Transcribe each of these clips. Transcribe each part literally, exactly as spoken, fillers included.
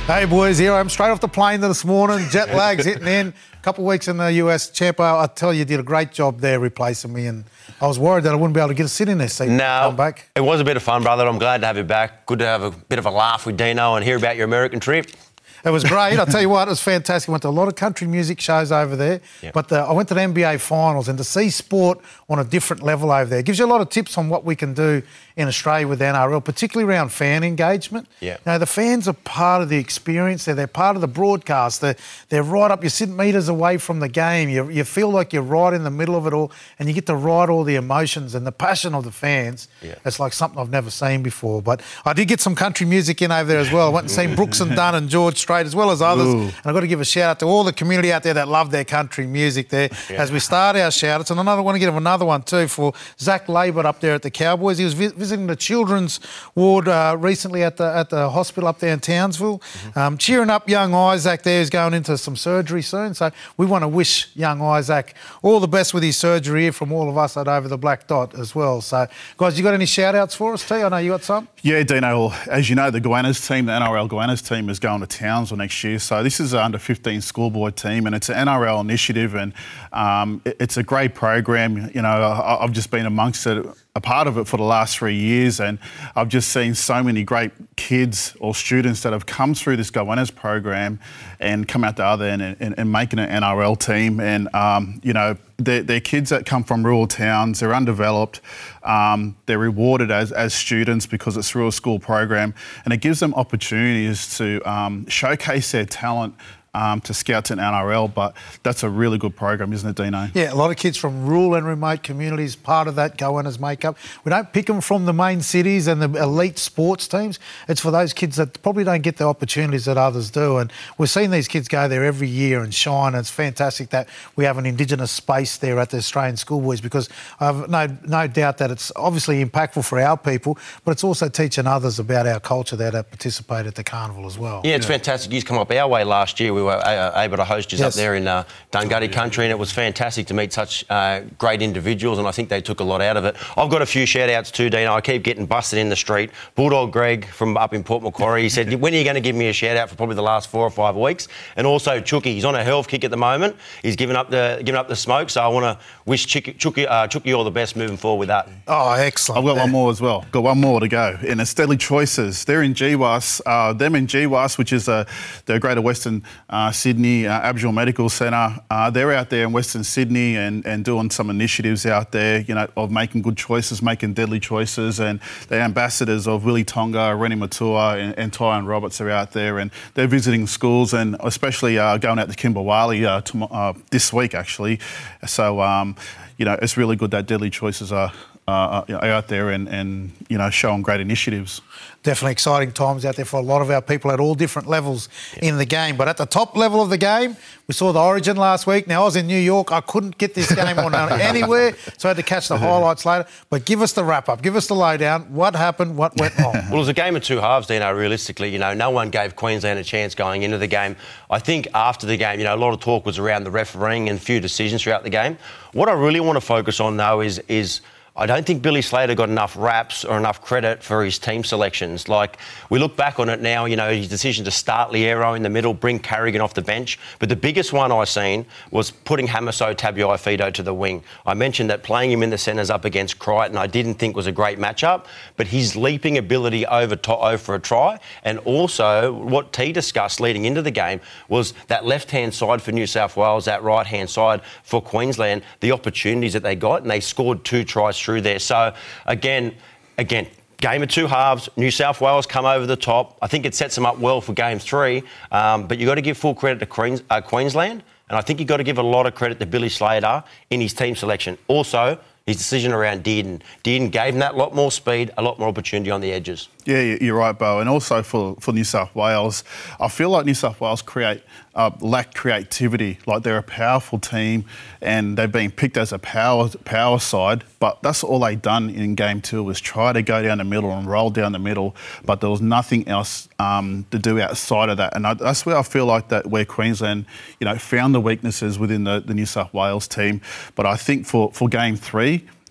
Hey boys, here I am straight off the plane this morning. Jet lag's hitting in. A couple of weeks in the U S. Champo, I tell you, you did a great job there replacing me, and I was worried that I wouldn't be able to get a sit in this seat. No, come back. It was a bit of fun, brother. I'm glad to have you back. Good to have a bit of a laugh with Dino and hear about your American trip. It was great. I'll tell you what, it was fantastic. I went to a lot of country music shows over there. Yep. But the, I went to the N B A finals, and to see sport on a different level over there gives you a lot of tips on what we can do in Australia with N R L, particularly around fan engagement. Yeah. You know, the fans are part of the experience. They're, they're part of the broadcast. They're, they're right up. You sit metres away from the game. You, you feel like you're right in the middle of it all, and you get to ride all the emotions and the passion of the fans. Yeah. It's like something I've never seen before. But I did get some country music in over there as well. I went and seen Brooks and Dunn and George Strait, as well as others. Ooh. And I've got to give a shout out to all the community out there that love their country music there. Yeah. As we start our shout outs, and another want to give another one too for Zach Labor up there at the Cowboys. He was vi- visiting the children's ward uh, recently at the at the hospital up there in Townsville, mm-hmm. um, cheering up young Isaac there, who's going into some surgery soon. So we want to wish young Isaac all the best with his surgery here from all of us at Over the Black Dot as well. So guys, you got any shout outs for us, T? I know you got some. Yeah, Dino, as you know, the Goannas team, the N R L Goannas team, is going to Townsville next year. So this is an under fifteen schoolboy team, and it's an N R L initiative, and um, it, it's a great program. You know, I, I've just been amongst it, a part of it for the last three years, and I've just seen so many great kids or students that have come through this Goannas program and come out the other end and, and, and making an N R L team. And, um, you know, they're, they're kids that come from rural towns, they're undeveloped, um, they're rewarded as, as students because it's through a school program, and it gives them opportunities to um, showcase their talent Um, to scouts in N R L, but that's a really good program, isn't it, Dino? Yeah, a lot of kids from rural and remote communities, part of that Goannas makeup. We don't pick them from the main cities and the elite sports teams. It's for those kids that probably don't get the opportunities that others do, and we're seeing these kids go there every year and shine, and it's fantastic that we have an Indigenous space there at the Australian Schoolboys, because I've no, no doubt that it's obviously impactful for our people, but it's also teaching others about our culture that participate at the carnival as well. Yeah, it's yeah. fantastic. He's come up our way last year. We were able to host you yes. up there in uh, Dungutty country, and it was fantastic to meet such uh, great individuals, and I think they took a lot out of it. I've got a few shout-outs too, Dino. I keep getting busted in the street. Bulldog Greg from up in Port Macquarie, he said, when are you going to give me a shout-out for probably the last four or five weeks? And also Chucky, he's on a health kick at the moment. He's giving up the giving up the smoke, so I want to wish Chucky, Chucky, uh, Chucky all the best moving forward with that. Oh, excellent. I've got one more as well. Got one more to go. And it's Deadly Choices. They're in G W A S. Uh, them in G W A S, which is uh, the Greater Western uh, Sydney Uh, Aboriginal Medical Centre. Uh, they're out there in Western Sydney and, and doing some initiatives out there, you know, of making good choices, making deadly choices, and the ambassadors of Willie Tonga, Rennie Matua and, and Tyrone Roberts are out there, and they're visiting schools, and especially uh, going out to Kimberwali uh, tom- uh, this week actually. So, um, you know, it's really good that Deadly Choices are Uh, out there and, and, you know, showing great initiatives. Definitely exciting times out there for a lot of our people at all different levels yeah. in the game. But at the top level of the game, we saw the Origin last week. Now, I was in New York. I couldn't get this game on anywhere, so I had to catch the highlights later. But give us the wrap-up. Give us the lowdown. What happened? What went wrong? Well, it was a game of two halves, Dino, realistically. You know, no one gave Queensland a chance going into the game. I think after the game, you know, a lot of talk was around the refereeing and a few decisions throughout the game. What I really want to focus on, though, is is I don't think Billy Slater got enough raps or enough credit for his team selections. Like, we look back on it now, you know, his decision to start Liero in the middle, bring Carrigan off the bench. But the biggest one I seen was putting Hamiso Tabuai-Fidow to the wing. I mentioned that playing him in the centres up against Crichton I didn't think was a great matchup, but his leaping ability over to over for a try, and also what T discussed leading into the game was that left-hand side for New South Wales, that right-hand side for Queensland, the opportunities that they got, and they scored two tries through there. So, again, again, game of two halves. New South Wales come over the top. I think it sets them up well for game three. Um, but you've got to give full credit to Queens, uh, Queensland. And I think you've got to give a lot of credit to Billy Slater in his team selection. Also, his decision around Dearden. Dearden gave him that lot more speed, a lot more opportunity on the edges. Yeah, you're right, Bo. And also for, for New South Wales, I feel like New South Wales create uh, lack creativity. Like, they're a powerful team and they've been picked as a power power side, but that's all they've done in game two was try to go down the middle and roll down the middle, but there was nothing else um, to do outside of that. And I, that's where I feel like that where Queensland, you know, found the weaknesses within the, the New South Wales team. But I think for, for game three,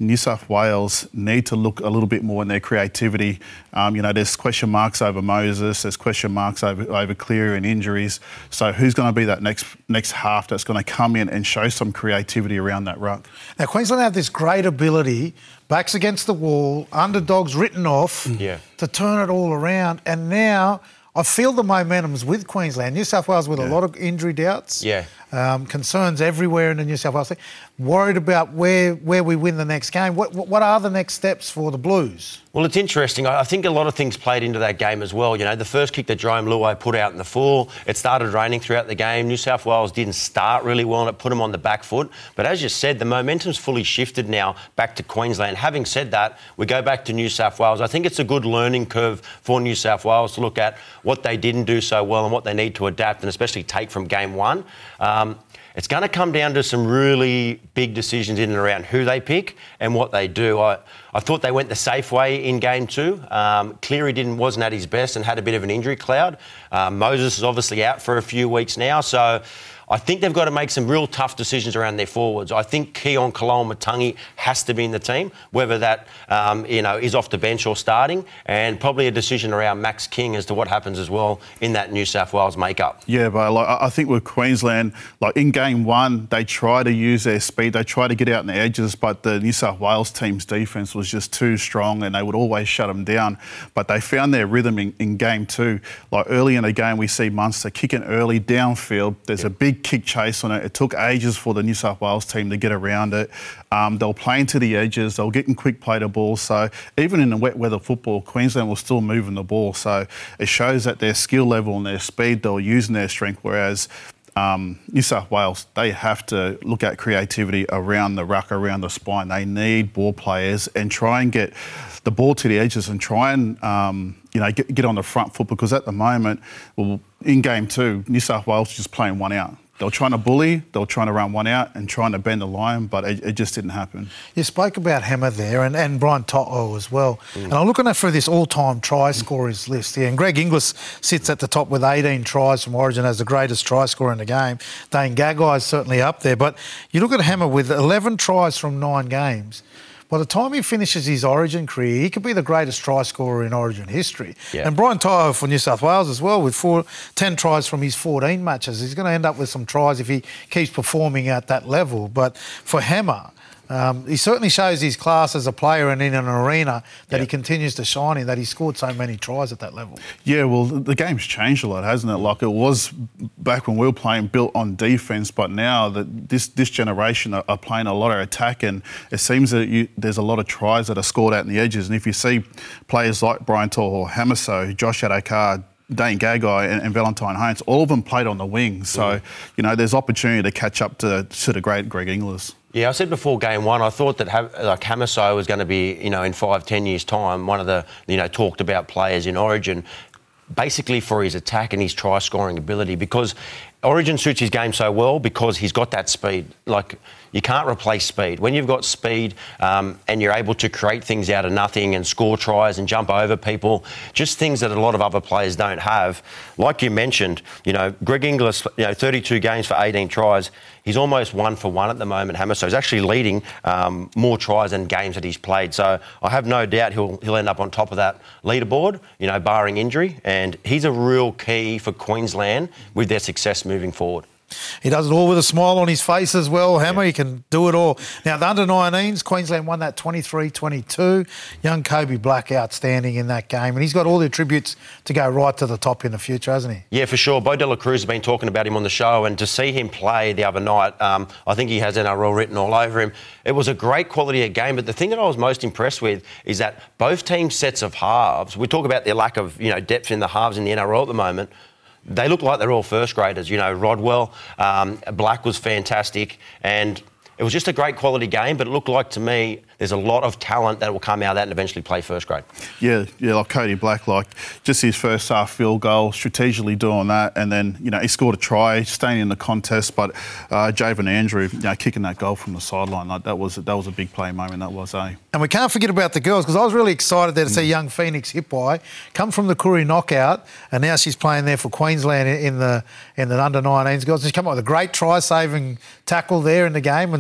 New South Wales need to look a little bit more in their creativity. Um, you know, there's question marks over Moses, there's question marks over, over Cleary and injuries. So who's going to be that next next half that's going to come in and show some creativity around that ruck? Now, Queensland have this great ability, backs against the wall, underdogs written off, yeah. to turn it all around. And now I feel the momentum's with Queensland. New South Wales with yeah. a lot of injury doubts. Yeah. Um, concerns everywhere in the New South Wales thing. Worried about where where we win the next game. What what are the next steps for the Blues? Well, it's interesting. I think a lot of things played into that game as well. You know, the first kick that Jerome Luai put out in the full, it started raining throughout the game. New South Wales didn't start really well and it put them on the back foot. But as you said, the momentum's fully shifted now back to Queensland. Having said that, we go back to New South Wales. I think it's a good learning curve for New South Wales to look at what they didn't do so well and what they need to adapt and especially take from game one. Um, It's going to come down to some really big decisions in and around who they pick and what they do. I, I thought they went the safe way in game two. Um, Cleary didn't, wasn't at his best and had a bit of an injury cloud. Um, Moses is obviously out for a few weeks now, so I think they've got to make some real tough decisions around their forwards. I think Keon Koloamatangi has to be in the team, whether that um, you know is off the bench or starting, and probably a decision around Max King as to what happens as well in that New South Wales makeup. Yeah, but like, I think with Queensland, like in game one, they try to use their speed, they try to get out in the edges, but the New South Wales team's defence was just too strong and they would always shut them down. But they found their rhythm in, in game two. Like early in the game, we see Munster kicking early downfield. There's yep. a big kick chase on it. It took ages for the New South Wales team to get around it. Um, they were playing to the edges. They were getting quick play to ball. So even in the wet weather football, Queensland was still moving the ball. So it shows that their skill level and their speed, they were using their strength, whereas Um, New South Wales, they have to look at creativity around the ruck, around the spine. They need ball players and try and get the ball to the edges and try and, um, you know, get, get on the front foot, because at the moment, well, in game two, New South Wales was just playing one out. They were trying to bully, they were trying to run one out and trying to bend the line, but it, it just didn't happen. You spoke about Hammer there and, and Brian To'o as well. Mm. And I'm looking at through this all-time try scorers list here, and Greg Inglis sits at the top with eighteen tries from Origin as the greatest try scorer in the game. Dane Gagai is certainly up there, but you look at Hammer with eleven tries from nine games. By the time he finishes his Origin career, he could be the greatest try scorer in Origin history. Yeah. And Brian To'o for New South Wales as well, with four, ten tries from his fourteen matches. He's going to end up with some tries if he keeps performing at that level. But for Hammer, um, he certainly shows his class as a player and in an arena that yeah. he continues to shine in, that he scored so many tries at that level. Yeah, well, the game's changed a lot, hasn't it? Like, it was back when we were playing built on defence, but now that this this generation are, are playing a lot of attack, and it seems that you, there's a lot of tries that are scored out in the edges. And if you see players like Brian To'o, Hamiso, Josh Adokar, Dane Gagai and, and Valentine Holmes, all of them played on the wing. So, mm. you know, there's opportunity to catch up to, to the great Greg Inglis. Yeah, I said before game one, I thought that like Hamiso was going to be, you know, in five, ten years' time, one of the, you know, talked about players in Origin, basically for his attack and his try-scoring ability, because Origin suits his game so well because he's got that speed. Like, you can't replace speed. When you've got speed um, and you're able to create things out of nothing and score tries and jump over people, just things that a lot of other players don't have. Like you mentioned, you know, Greg Inglis, you know, thirty-two games for eighteen tries. He's almost one for one at the moment, Hammer. So he's actually leading um, more tries than games that he's played. So I have no doubt he'll he'll end up on top of that leaderboard, you know, barring injury. And he's a real key for Queensland with their success moving forward. He does it all with a smile on his face as well, Hammer. Yeah. He can do it all. Now, the under nineteens, Queensland won that twenty-three twenty-two. Young Kobe Black outstanding in that game. And he's got all the attributes to go right to the top in the future, hasn't he? Yeah, for sure. Bo de la Cruz has been talking about him on the show, and to see him play the other night, um, I think he has N R L written all over him. It was a great quality of game, but the thing that I was most impressed with is that both teams' sets of halves, we talk about their lack of, you know, depth in the halves in the N R L at the moment, they look like they're all first graders. You know, Rodwell, um, Black was fantastic, and it was just a great quality game, but it looked like to me there's a lot of talent that will come out of that and eventually play first grade. Yeah, yeah, like Cody Black, like just his first half field goal, strategically doing that, and then, you know, he scored a try, staying in the contest, but uh, Javen Andrew, you know, kicking that goal from the sideline, like that was that was a big play moment, that was, eh? And we can't forget about the girls, because I was really excited there to mm. see young Phoenix Hipwai come from the Koori knockout, and now she's playing there for Queensland in the in the under nineteens girls. She's come up with a great try-saving tackle there in the game, and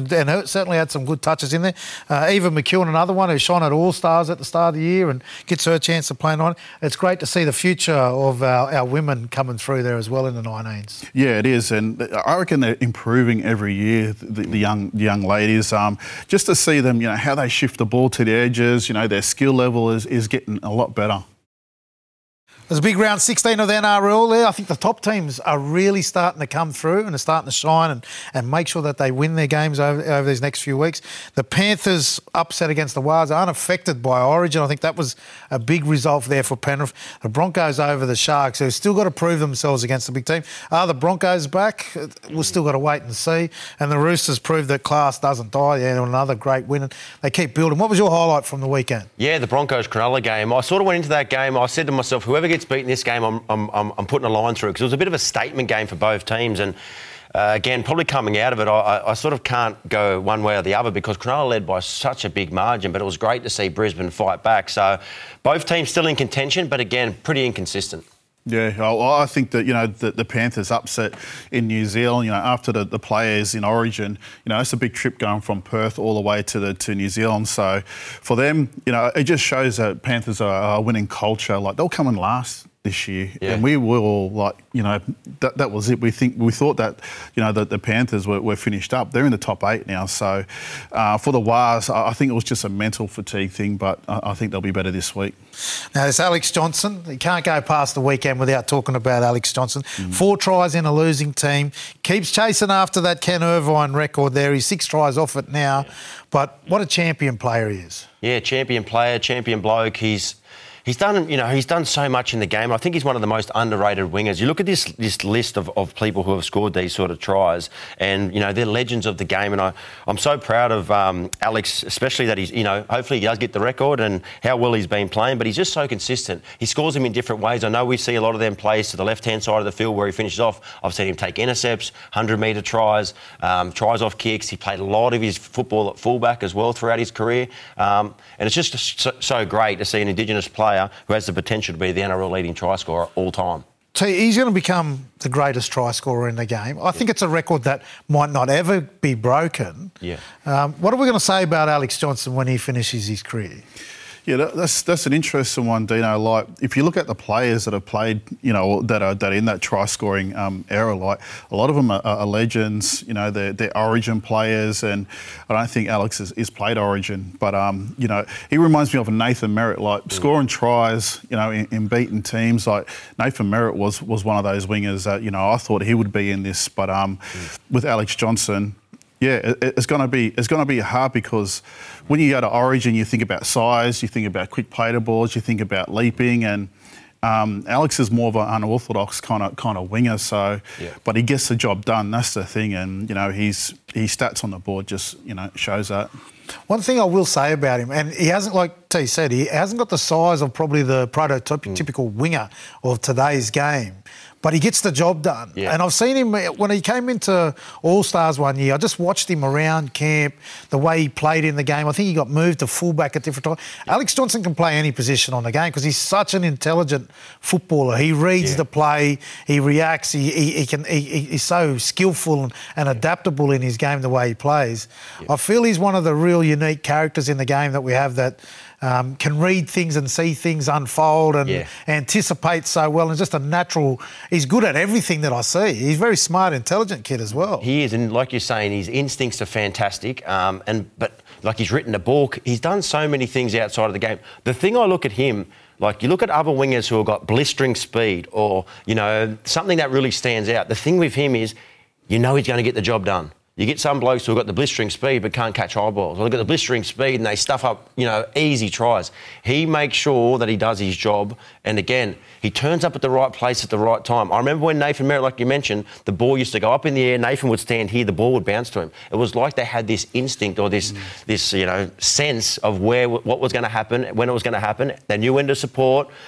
and, and certainly had some good touches in there. Uh, Eva McEwen, another one who shone at All-Stars at the start of the year and gets her chance to play on. It's great to see the future of our, our women coming through there as well in the nineteens. Yeah, it is, and I reckon they're improving every year, the, the young the young ladies. Um, just to see them, you know, how they shift the ball to the edges, you know, their skill level is, is getting a lot better. There's a big round sixteen of the N R L there. I think the top teams are really starting to come through and are starting to shine and, and make sure that they win their games over, over these next few weeks. The Panthers upset against the Wars are unaffected by Origin. I think that was a big result there for Penrith. The Broncos over the Sharks, who've still got to prove themselves against the big team. Are the Broncos back? We've still got to wait and see. And the Roosters proved that class doesn't die. Yeah, another great win. And they keep building. What was your highlight from the weekend? Yeah, the Broncos-Cronulla game. I sort of went into that game, I said to myself, whoever gets beaten this game, I'm, I'm, I'm putting a line through, because it was a bit of a statement game for both teams. And uh, again, probably coming out of it, I, I sort of can't go one way or the other, because Cronulla led by such a big margin, but it was great to see Brisbane fight back. So both teams still in contention, but again, pretty inconsistent. Yeah, I think that, you know, the, the Panthers upset in New Zealand, you know, after the, the players in Origin, you know, it's a big trip going from Perth all the way to the to New Zealand. So for them, you know, it just shows that Panthers are a winning culture. Like, they'll come in last this year, yeah. And we were all like, you know, that that was it. We think we thought that, you know, that the Panthers were, were finished up. They're in the top eight now. So uh, for the Wars, I think it was just a mental fatigue thing, but I, I think they'll be better this week. Now, there's Alex Johnson. You can't go past the weekend without talking about Alex Johnson. Mm. Four tries in a losing team. Keeps chasing after that Ken Irvine record there. He's six tries off it now. Yeah. But what a champion player he is. Yeah, champion player, champion bloke. He's... He's done, you know, he's done so much in the game. I think he's one of the most underrated wingers. You look at this this list of, of people who have scored these sort of tries, and, you know, they're legends of the game. And I, I'm so proud of um, Alex, especially that he's, you know, hopefully he does get the record and how well he's been playing, but he's just so consistent. He scores them in different ways. I know we see a lot of them plays to the left-hand side of the field where he finishes off. I've seen him take intercepts, hundred-metre tries, um, tries off kicks. He played a lot of his football at fullback as well throughout his career. Um, and it's just so, so great to see an Indigenous player who has the potential to be the N R L leading try scorer all time. So he's going to become the greatest try scorer in the game. I think it's a record that might not ever be broken. Yeah. Um, what are we going to say about Alex Johnson when he finishes his career? Yeah, that's that's an interesting one, Dino. Like, if you look at the players that have played, you know, that are that are in that try-scoring um, era, like, a lot of them are, are legends. You know, they're, they're Origin players, and I don't think Alex has, has played Origin, but um, you know, he reminds me of Nathan Merritt, like, mm. scoring tries, you know, in, in beaten teams. Like, Nathan Merritt was was one of those wingers that, you know, I thought he would be in this, but um, mm. with Alex Johnson. Yeah, it's going to be it's going to be hard, because when you go to Origin, you think about size, you think about quick play to balls, you think about leaping, and um, Alex is more of an unorthodox kind of kind of winger. So, yeah. But he gets the job done. That's the thing, and you know, he's his stats on the board just, you know, shows that. One thing I will say about him, and he hasn't, like T said, he hasn't got the size of probably the prototypical mm. winger of today's game, but he gets the job done. Yeah. And I've seen him when he came into All-Stars one year. I just watched him around camp, the way he played in the game. I think he got moved to fullback at different times. Yeah. Alex Johnson can play any position on the game because he's such an intelligent footballer. He reads yeah. the play, he reacts, he, he, he can, he, he's so skillful and, and adaptable in his game, the way he plays. Yeah. I feel he's one of the real unique characters in the game that we have that um, can read things and see things unfold and yeah. anticipate so well, and just a natural... He's good at everything that I see. He's a very smart, intelligent kid as well. He is, and like you're saying, his instincts are fantastic. Um, and but like, he's written a book. He's done so many things outside of the game. The thing I look at him, like, you look at other wingers who have got blistering speed, or, you know, something that really stands out. The thing with him is, you know, he's going to get the job done. You get some blokes who've got the blistering speed but can't catch high balls. Or they've got the blistering speed and they stuff up, you know, easy tries. He makes sure that he does his job. And again, he turns up at the right place at the right time. I remember when Nathan Merritt, like you mentioned, the ball used to go up in the air, Nathan would stand here, the ball would bounce to him. It was like they had this instinct or this, mm. this you know, sense of where what was going to happen, when it was going to happen. They knew when to support.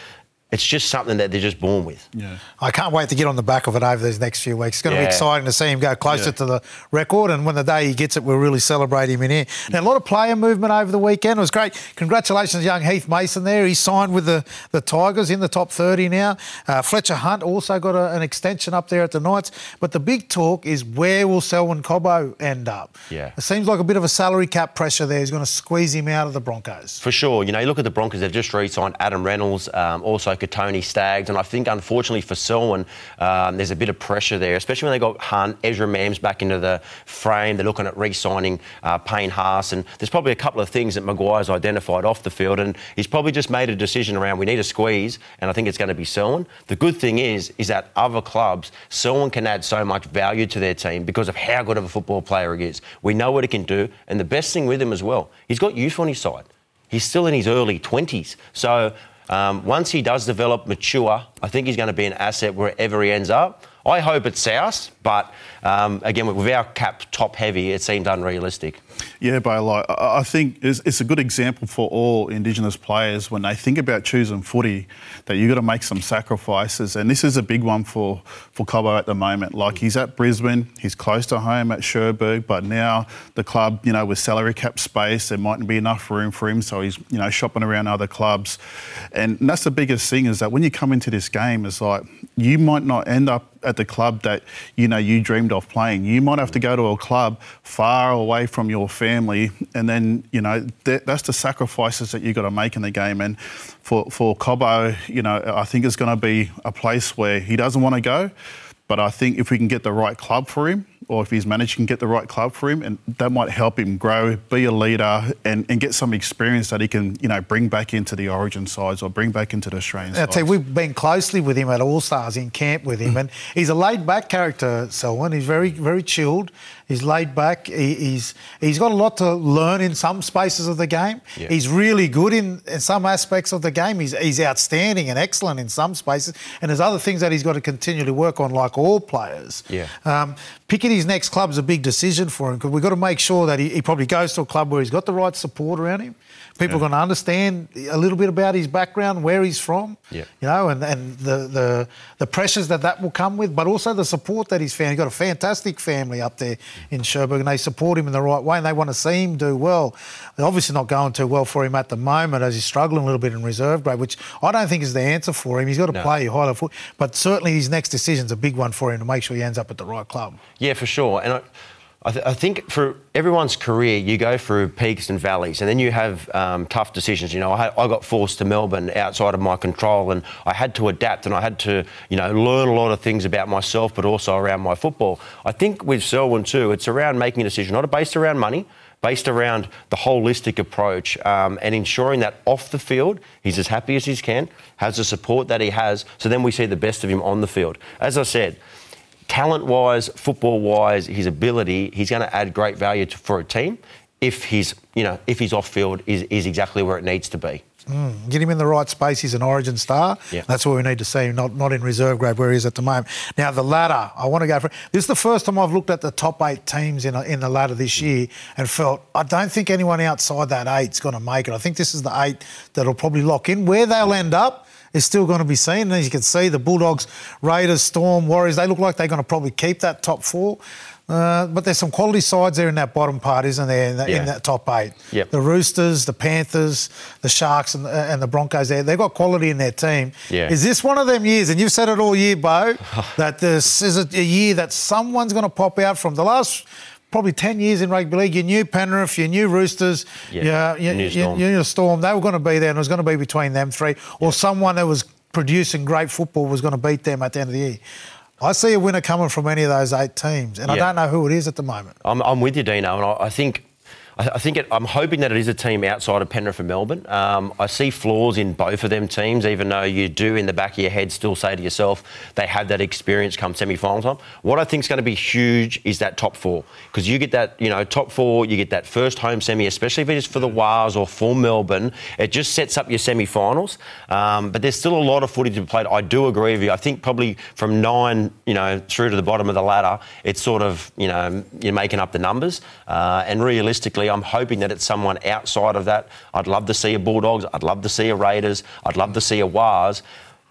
It's just something that they're just born with. Yeah. I can't wait to get on the back of it over these next few weeks. It's going to Yeah. be exciting to see him go closer Yeah. to the record, and when the day he gets it, we'll really celebrate him in here. Now, a lot of player movement over the weekend. It was great. Congratulations, young Heath Mason there. He's signed with the, the Tigers in the top thirty now. Uh, Fletcher Hunt also got a, an extension up there at the Knights. But the big talk is, where will Selwyn Cobbo end up? Yeah. It seems like a bit of a salary cap pressure there is going to squeeze him out of the Broncos. For sure. You know, you look at the Broncos, they've just re-signed Adam Reynolds, um, also Katoni Staggs, and I think, unfortunately for Selwyn, um, there's a bit of pressure there, especially when they got Hunt, Ezra Mams back into the frame. They're looking at re-signing uh, Payne Haas, and there's probably a couple of things that Maguire's identified off the field, and he's probably just made a decision around, we need a squeeze, and I think it's going to be Selwyn. The good thing is, is that other clubs, Selwyn can add so much value to their team because of how good of a football player he is. We know what he can do, and the best thing with him as well, he's got youth on his side. He's still in his early twenties. So um, once he does develop, mature, I think he's going to be an asset wherever he ends up. I hope it's South, but um, again, with our cap top heavy, it seemed unrealistic. Yeah, but like, I I think it's, it's a good example for all Indigenous players when they think about choosing footy, that you've got to make some sacrifices. And this is a big one for, for Cobbo at the moment. Like, he's at Brisbane, he's close to home at Cherbourg, but now the club, you know, with salary cap space, there mightn't be enough room for him, so he's, you know, shopping around other clubs. And that's the biggest thing, is that when you come into this game, it's like, you might not end up at the club that, you know, you dreamed of playing. You might have to go to a club far away from your family, and then, you know, that, that's the sacrifices that you've got to make in the game. And for, for Cobbo, you know, I think it's going to be a place where he doesn't want to go, but I think if we can get the right club for him, or if his manager can get the right club for him, and that might help him grow, be a leader, and, and get some experience that he can, you know, bring back into the Origin sides or bring back into the Australian I'll sides. tell you, we've been closely with him at All Stars, in camp with him, and he's a laid-back character, Selwyn. He's very, very chilled. He's laid back. He, he's he's got a lot to learn in some spaces of the game. Yeah. He's really good in, in some aspects of the game. He's he's outstanding and excellent in some spaces. And there's other things that he's got to continually work on, like all players. Yeah. Um, picking his next club is a big decision for him, because we've got to make sure that he, he probably goes to a club where he's got the right support around him. People Yeah. are going to understand a little bit about his background, where he's from, Yeah. you know, and, and the, the the pressures that that will come with, but also the support that he's found. He's got a fantastic family up there in Cherbourg, and they support him in the right way, and they want to see him do well. They're obviously not going too well for him at the moment, as he's struggling a little bit in reserve grade, which I don't think is the answer for him. He's got to No. play high level foot, but certainly his next decision's a big one for him to make sure he ends up at the right club. Yeah, for sure. And I, I, th- I think for everyone's career, you go through peaks and valleys, and then you have um, tough decisions. You know, I, had, I got forced to Melbourne outside of my control, and I had to adapt, and I had to, you know, learn a lot of things about myself, but also around my football. I think with Selwyn too, it's around making a decision, not based around money, based around the holistic approach, um, and ensuring that off the field, he's as happy as he can, has the support that he has, so then we see the best of him on the field. As I said, talent-wise, football-wise, his ability, he's going to add great value to, for a team if he's, you know, if his off-field is, is exactly where it needs to be. Mm, get him in the right space. He's an Origin star. Yeah. That's where we need to see him, not, not in reserve grade where he is at the moment. Now, the ladder, I want to go for... This is the first time I've looked at the top eight teams in, a, in the ladder this year and felt, I don't think anyone outside that eight's going to make it. I think this is the eight that'll probably lock in. Where they'll end up is still going to be seen. And as you can see, the Bulldogs, Raiders, Storm, Warriors, they look like they're going to probably keep that top four. Uh, but there's some quality sides there in that bottom part, isn't there, in, the, Yeah. in that top eight? Yep. The Roosters, the Panthers, the Sharks and, and the Broncos there, they've got quality in their team. Yeah. Is this one of them years, and you've said it all year, Bo, that this is a, a year that someone's going to pop out from the last... probably ten years in rugby league, you knew Penrith, you knew Roosters, Yeah, you, you, you knew you, Storm. you knew Storm. They were going to be there, and it was going to be between them three, or someone that was producing great football was going to beat them at the end of the year. I see a winner coming from any of those eight teams, and I Yeah. don't know who it is at the moment. I'm, I'm with you, Dino, and I, I think... I I think it, I'm hoping that it is a team outside of Penrith and Melbourne. Um, I see flaws in both of them teams, even though you do in the back of your head still say to yourself they have that experience come semi-final time. What I think is going to be huge is that top four, because you get that, you know, top four, you get that first home semi, especially if it's for the Wars or for Melbourne. It just sets up your semi-finals. Um, but there's still a lot of footy to be played. I do agree with you. I think probably from nine, you know, through to the bottom of the ladder, it's sort of, you know, you're making up the numbers. Uh, and realistically, I'm hoping that it's someone outside of that. I'd love to see a Bulldogs. I'd love to see a Raiders. I'd love to see a Wars.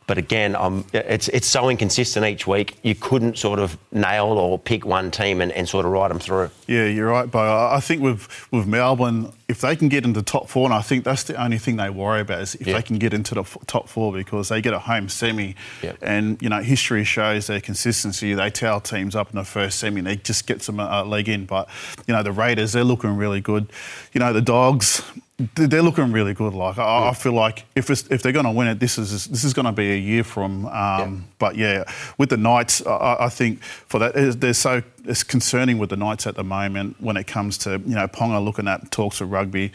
But again, um, it's it's so inconsistent each week. You couldn't sort of nail or pick one team and, and sort of ride them through. Yeah, you're right, Bo. I think with with Melbourne, if they can get into top four, and I think that's the only thing they worry about is if yeah. they can get into the f- top four, because they get a home semi, yeah. and you know history shows their consistency. They towel teams up in the first semi, and they just get some uh, leg in. But you know the Raiders, they're looking really good. You know the Dogs. They're looking really good. Like I, yeah. I feel like if it's, if they're going to win it, this is this is going to be a year from. Um, yeah. But yeah, with the Knights, I, I think for that they're so it's concerning with the Knights at the moment when it comes to you know Ponga looking at talks of rugby.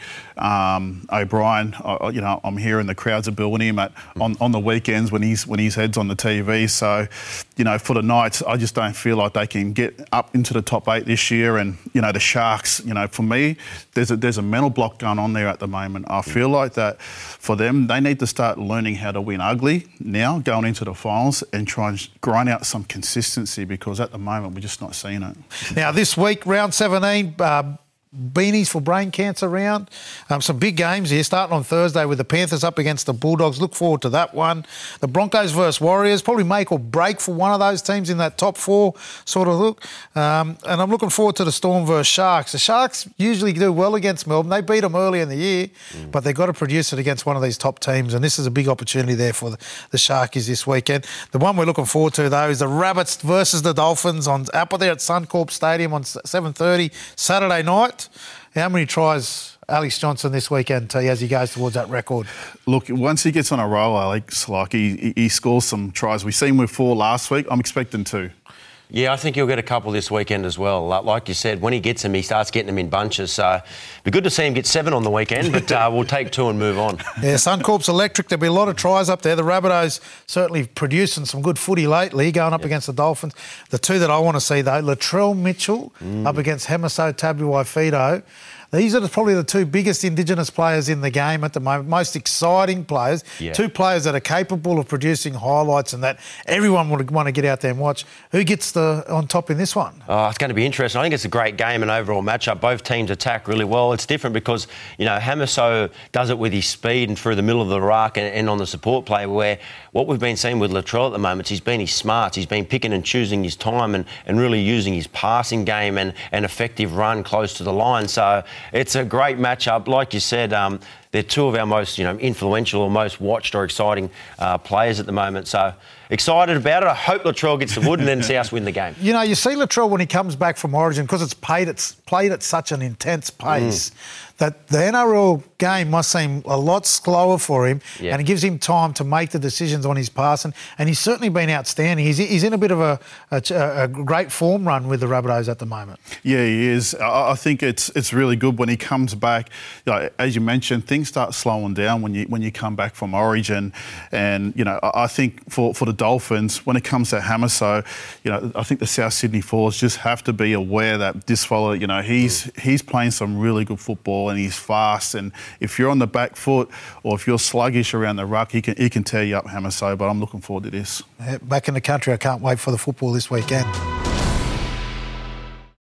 Um, O'Brien, I, you know, I'm hearing the crowds are booing him at on, on the weekends when he's when his head's on the T V. So, you know, for the Knights, I just don't feel like they can get up into the top eight this year. And you know, the Sharks, you know, for me, there's a there's a mental block going on there at the moment. I feel like that for them, they need to start learning how to win ugly now, going into the finals, and try and grind out some consistency, because at the moment we're just not seeing it. Now this week, round seventeen. Uh, Beanies for brain cancer round. Um, some big games here, starting on Thursday with the Panthers up against the Bulldogs. Look forward to that one. The Broncos versus Warriors, probably make or break for one of those teams in that top four sort of look. Um, and I'm looking forward to the Storm versus Sharks. The Sharks usually do well against Melbourne. They beat them early in the year, mm. but they've got to produce it against one of these top teams. And this is a big opportunity there for the, the Sharkies this weekend. The one we're looking forward to, though, is the Rabbits versus the Dolphins on up there at Suncorp Stadium on seven thirty Saturday night. How many tries Alex Johnson this weekend T as he goes towards that record? Look, once he gets on a roll, Alex, like he, he scores some tries. We've seen with four last week. I'm expecting two. Yeah, I think he'll get a couple this weekend as well. Like you said, when he gets them, he starts getting them in bunches. So it'd be good to see him get seven on the weekend, but uh, we'll take two and move on. Yeah, Suncorp's electric. There'll be a lot of tries up there. The Rabbitohs certainly producing some good footy lately, going up yep. against the Dolphins. The two that I want to see, though, Latrell Mitchell mm. up against Hemiso Tabuai-Fidow. These are probably the two biggest Indigenous players in the game at the moment, most exciting players, yeah. two players that are capable of producing highlights and that everyone would want to get out there and watch. Who gets the on top in this one? Oh, it's going to be interesting. I think it's a great game and overall matchup. Both teams attack really well. It's different because, you know, Hamiso does it with his speed and through the middle of the ruck and, and on the support play, where what we've been seeing with Latrell at the moment, he's been his smarts. He's been picking and choosing his time and, and really using his passing game and an effective run close to the line. So it's a great matchup. Like you said, um, they're two of our most, you know, influential or most watched or exciting uh, players at the moment. So excited about it. I hope Latrell gets the wood and then see us win the game. You know, you see Latrell when he comes back from Origin, because it's played at, played at such an intense pace, mm. that the N R L game must seem a lot slower for him, yeah. and it gives him time to make the decisions on his passing. And he's certainly been outstanding. He's, he's in a bit of a, a, a great form run with the Rabbitohs at the moment. Yeah, he is. I, I think it's it's really good when he comes back. You know, as you mentioned, things start slowing down when you when you come back from Origin. And, you know, I, I think for, for the Dolphins, when it comes to Hamiso, you know, I think the South Sydney Force just have to be aware that this fella, you know, he's mm. he's playing some really good football and he's fast. And if you're on the back foot or if you're sluggish around the ruck, he can he can tear you up, Hamiso. But I'm looking forward to this. Back in the country, I can't wait for the football this weekend.